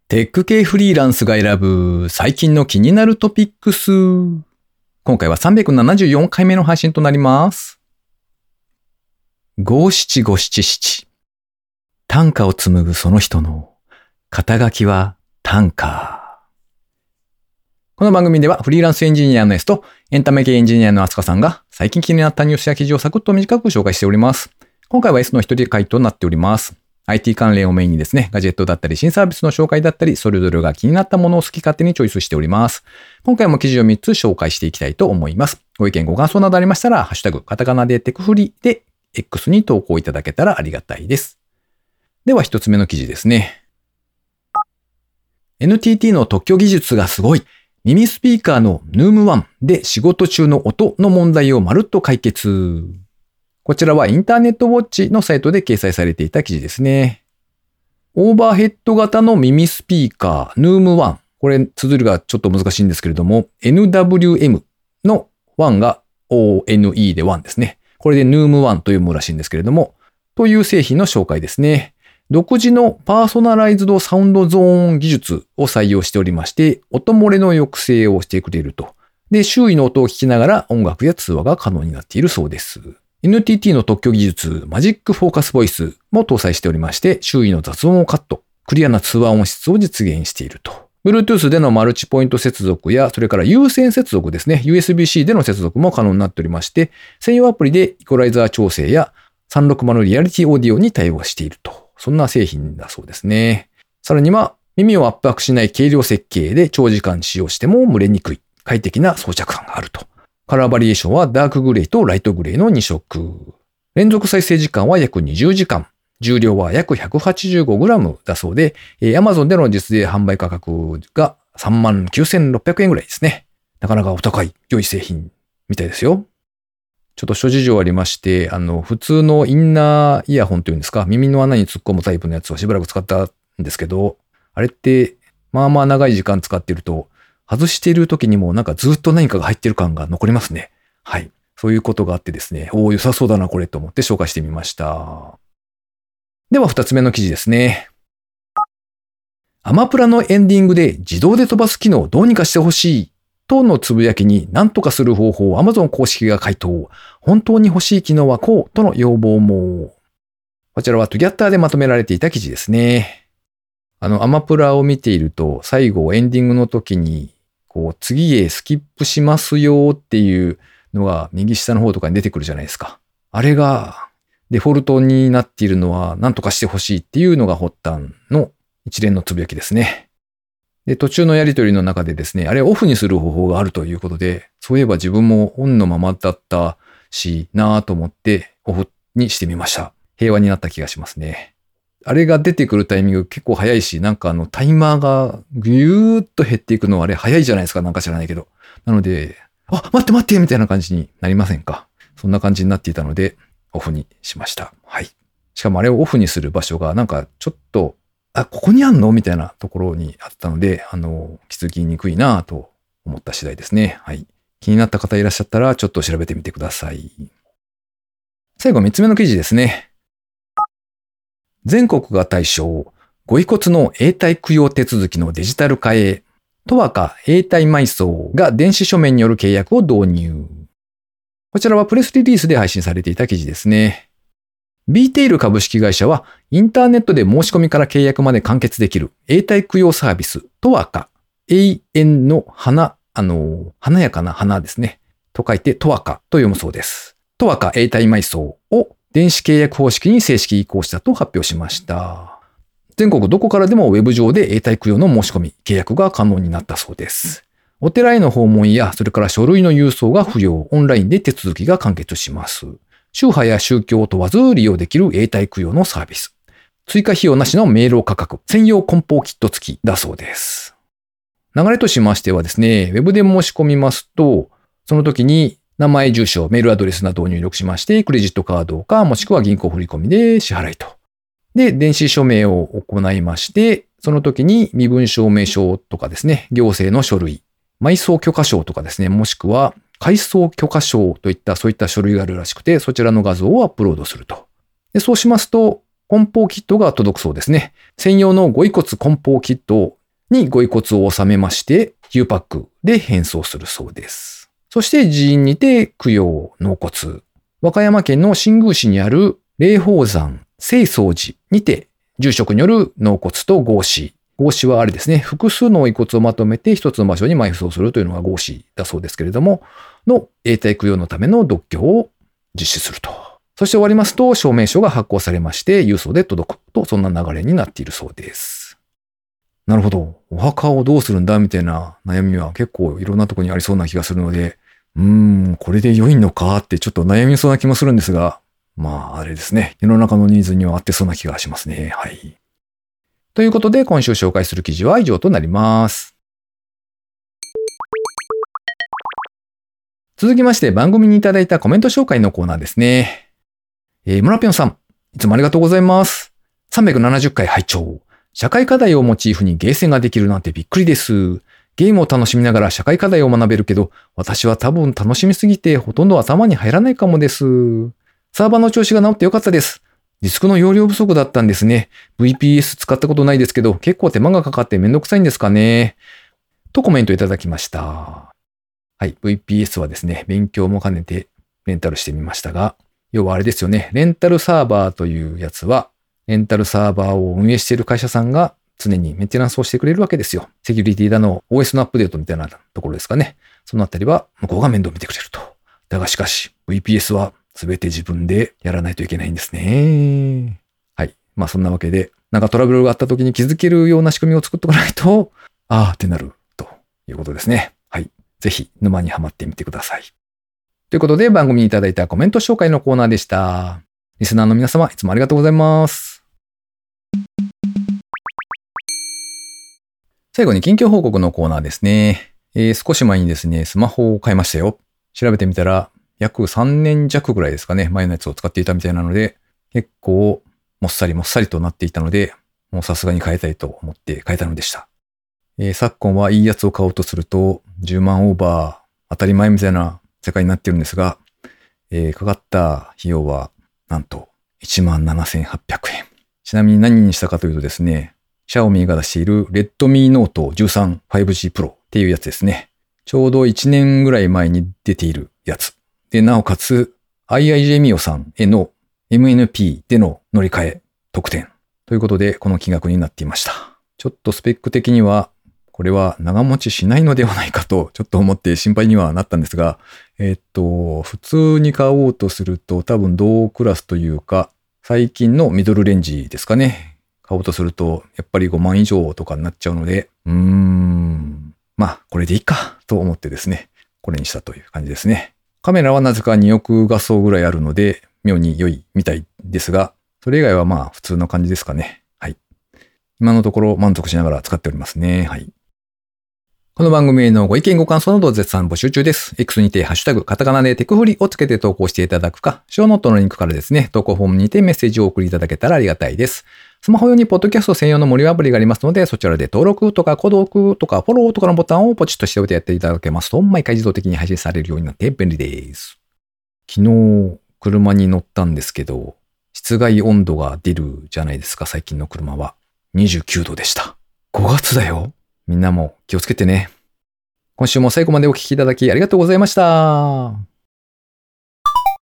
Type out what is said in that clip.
テック系フリーランスが選ぶ最近の気になるトピックス。今回は374回目の配信となります。五七五七七。短歌を紡ぐその人の肩書きは短歌。この番組ではフリーランスエンジニアの S とエンタメ系エンジニアのあすかさんが最近気になったニュースや記事をサクッと短く紹介しております。今回は S の一人会となっております。IT 関連をメインにですね、ガジェットだったり新サービスの紹介だったり、それぞれが気になったものを好き勝手にチョイスしております。今回も記事を3つ紹介していきたいと思います。ご意見ご感想などありましたら、ハッシュタグ、カタカナでテクフリで X に投稿いただけたらありがたいです。では一つ目の記事ですね。NTT の特許技術がすごい。耳スピーカーの NUM1 で仕事中の音の問題をまるっと解決。こちらはインターネットウォッチのサイトで掲載されていた記事ですね。オーバーヘッド型の耳スピーカー NUM1。これ、綴りがちょっと難しいんですけれども、NWM の1が ONE で1ですね。これで NUM1 と読むらしいんですけれども、という製品の紹介ですね。独自のパーソナライズドサウンドゾーン技術を採用しておりまして、音漏れの抑制をしてくれると。で、周囲の音を聞きながら音楽や通話が可能になっているそうです。NTT の特許技術、マジックフォーカスボイスも搭載しておりまして、周囲の雑音をカット、クリアな通話音質を実現していると。Bluetooth でのマルチポイント接続や、それから有線接続ですね。USB-C での接続も可能になっておりまして、専用アプリでイコライザー調整や360リアリティオーディオに対応していると。そんな製品だそうですね。さらには、耳を圧迫しない軽量設計で長時間使用しても蒸れにくい、快適な装着感があると。カラーバリエーションはダークグレーとライトグレーの2色。連続再生時間は約20時間。重量は約 185g だそうで、Amazon での実勢販売価格が 39,600 円ぐらいですね。なかなかお高い、良い製品みたいですよ。ちょっと諸事情ありまして、普通のインナーイヤホンというんですか、耳の穴に突っ込むタイプのやつをしばらく使ったんですけど、あれって、まあまあ長い時間使っていると、外している時にもなんかずっと何かが入っている感が残りますね。はい。そういうことがあってですね。良さそうだなこれと思って紹介してみました。では二つ目の記事ですね。アマプラのエンディングで自動で飛ばす機能をどうにかしてほしいとのつぶやきに何とかする方法を Amazon 公式が回答。本当に欲しい機能はこうとの要望も。こちらはトゥギャッターでまとめられていた記事ですね。アマプラを見ていると最後エンディングの時に次へスキップしますよっていうのが右下の方とかに出てくるじゃないですか。あれがデフォルトになっているのは何とかしてほしいっていうのが発端の一連のつぶやきですね。で、途中のやりとりの中でですね、あれをオフにする方法があるということで、そういえば自分もオンのままだったしなぁと思ってオフにしてみました。平和になった気がしますね。あれが出てくるタイミング結構早いし、なんかタイマーがぐーっと減っていくのはあれ早いじゃないですか、なんか知らないけど。なので、待ってみたいな感じになりませんか。そんな感じになっていたので、オフにしました。はい。しかもあれをオフにする場所がなんかちょっと、ここにあんのみたいなところにあったので、気づきにくいなぁと思った次第ですね。はい。気になった方いらっしゃったらちょっと調べてみてください。最後3つ目の記事ですね。全国が対象、ご遺骨の永代供養手続きのデジタル化へ、十和華永代埋葬が電子書面による契約を導入。こちらはプレスリリースで配信されていた記事ですね。BTail 株式会社はインターネットで申し込みから契約まで完結できる永代供養サービス、十和華、永遠の花、華やかな花ですね。と書いて十和華と読むそうです。十和華永代埋葬を電子契約方式に正式移行したと発表しました。全国どこからでもウェブ上で永代供養の申し込み、契約が可能になったそうです。お寺への訪問や、それから書類の郵送が不要、オンラインで手続きが完結します。宗派や宗教を問わず利用できる永代供養のサービス。追加費用なしの明朗価格、専用梱包キット付きだそうです。流れとしましてはですね、ウェブで申し込みますと、その時に名前、住所、メールアドレスなどを入力しまして、クレジットカードかもしくは銀行振込で支払いと。で、電子署名を行いまして、その時に身分証明書とかですね、行政の書類、埋葬許可証とかですね、もしくは改装許可証といったそういった書類があるらしくて、そちらの画像をアップロードすると。で、そうしますと、梱包キットが届くそうですね。専用のご遺骨梱包キットをにご遺骨を納めまして、U パックで返送するそうです。そして寺院にて供養納骨。和歌山県の新宮市にある霊宝山清掃寺にて住職による納骨と合祀。合祀はあれですね、複数の遺骨をまとめて一つの場所に埋葬するというのが合祀だそうですけれども、の永代供養のための読経を実施すると。そして終わりますと証明書が発行されまして郵送で届くと、そんな流れになっているそうです。なるほど。お墓をどうするんだみたいな悩みは結構いろんなところにありそうな気がするので、これで良いのかってちょっと悩みそうな気もするんですが、まああれですね。世の中のニーズには合ってそうな気がしますね。はい。ということで今週紹介する記事は以上となります。続きまして番組にいただいたコメント紹介のコーナーですね。村ぴょんさん、いつもありがとうございます。370回拝聴。社会課題をモチーフにゲーセンができるなんてびっくりです。ゲームを楽しみながら社会課題を学べるけど、私は多分楽しみすぎてほとんど頭に入らないかもです。サーバーの調子が治ってよかったです。ディスクの容量不足だったんですね。VPS 使ったことないですけど、結構手間がかかってめんどくさいんですかね。とコメントいただきました。はい、VPS はですね、勉強も兼ねてレンタルしてみましたが、要はあれですよね、レンタルサーバーというやつは、レンタルサーバーを運営している会社さんが常にメンテナンスをしてくれるわけですよ。セキュリティだの、OS のアップデートみたいなところですかね。そのあたりは向こうが面倒見てくれると。だがしかし、VPS は全て自分でやらないといけないんですね。はい。まあそんなわけで、なんかトラブルがあった時に気づけるような仕組みを作っておかないと、あーってなるということですね。はい。ぜひ沼にはまってみてください。ということで番組にいただいたコメント紹介のコーナーでした。リスナーの皆様、いつもありがとうございます。最後に近況報告のコーナーですね。少し前にですね、スマホを買いましたよ。調べてみたら、約3年弱ぐらいですかね、前のやつを使っていたみたいなので、結構もっさりとなっていたので、もうさすがに変えたいと思って変えたのでした。昨今はいいやつを買おうとすると、10万オーバー当たり前みたいな世界になっているんですが、かかった費用はなんと 17,800 円。ちなみに何にしたかというとですね、シャオミが出している Redmi Note 13 5G Pro っていうやつですね。ちょうど1年ぐらい前に出ているやつ。で、なおかつ IIJ ミオさんへの MNP での乗り換え特典ということでこの金額になっていました。ちょっとスペック的にはこれは長持ちしないのではないかとちょっと思って心配にはなったんですが、普通に買おうとすると多分同クラスというか最近のミドルレンジですかね。買おうとするとやっぱり5万以上とかになっちゃうので、まあこれでいいかと思ってですね、これにしたという感じですね。カメラはなぜか2億画素ぐらいあるので妙に良いみたいですが、それ以外はまあ普通の感じですかね。はい。今のところ満足しながら使っておりますね。はい。この番組へのご意見ご感想など絶賛募集中です。X にてハッシュタグカタカナでテクフリをつけて投稿していただくか、ショーノートのリンクからですね、投稿フォームにてメッセージをお送りいただけたらありがたいです。スマホ用にポッドキャスト専用の無料アプリがありますので、そちらで登録とか購読とかフォローとかのボタンをポチッとしておいてやっていただけますと、毎回自動的に配信されるようになって便利です。昨日、車に乗ったんですけど、室外温度が出るじゃないですか、最近の車は。29度でした。5月だよ。みんなも気をつけてね。今週も最後までお聞きいただきありがとうございました。